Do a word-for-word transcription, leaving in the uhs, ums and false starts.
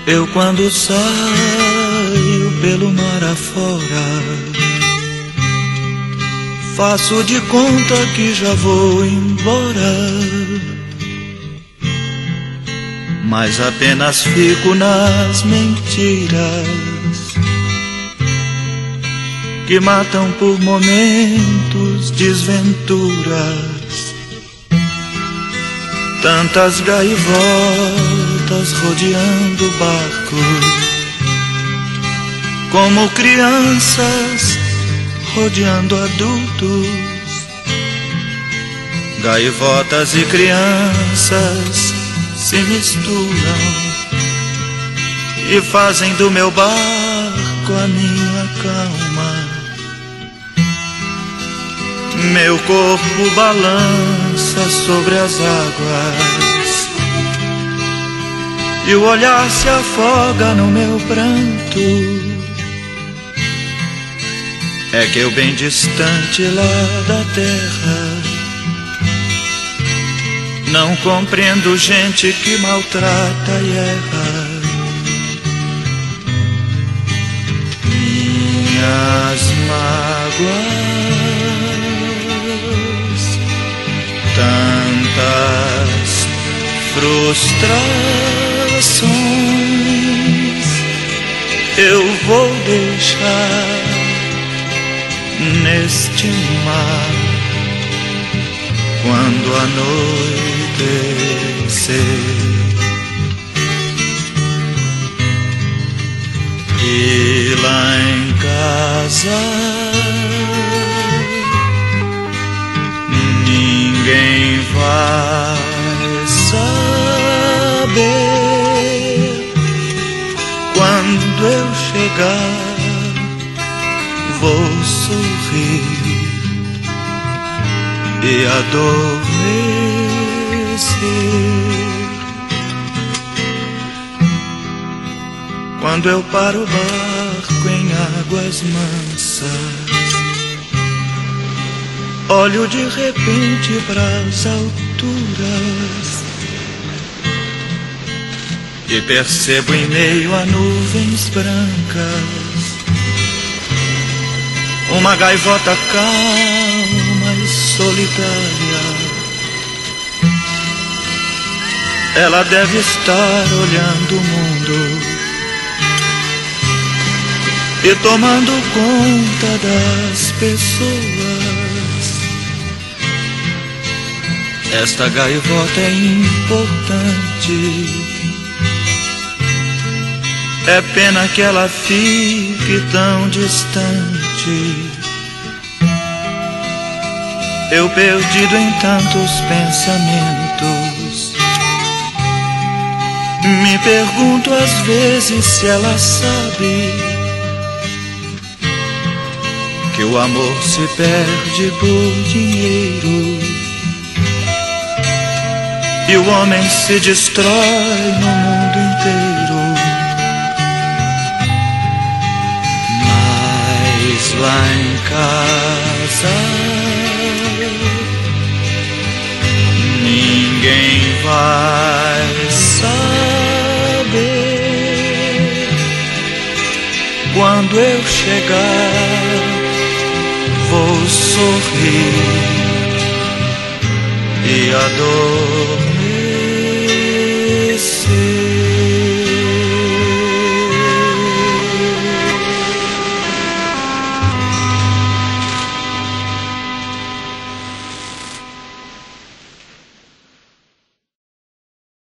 Eu quando saio pelo mar afora, faço de conta que já vou embora, mas apenas fico nas mentiras que matam por momentos desventuras. Tantas gaivotas rodeando o barco, como crianças rodeando adultos. Gaivotas e crianças se misturam e fazem do meu barco a minha calma. Meu corpo balança sobre as águas e o olhar se afoga no meu pranto. É que eu bem distante lá da terra não compreendo gente que maltrata e erra. Minhas mágoas, tantas frustrações, eu vou deixar neste mar quando anoitecer. E lá em casa ninguém vai saber. Quando eu chegar vou sorrir e adormecer. Quando eu paro o barco em águas mansas, olho de repente pras alturas e percebo em meio a nuvens brancas uma gaivota calma e solitária. Ela deve estar olhando o mundo e tomando conta das pessoas. Esta gaivota é importante, é pena que ela fique tão distante. Eu perdido em tantos pensamentos, me pergunto às vezes se ela sabe que o amor se perde por dinheiro e o homem se destrói no mundo inteiro. Mas lá em casa ninguém vai saber. Quando eu chegar vou sorrir e adormecer.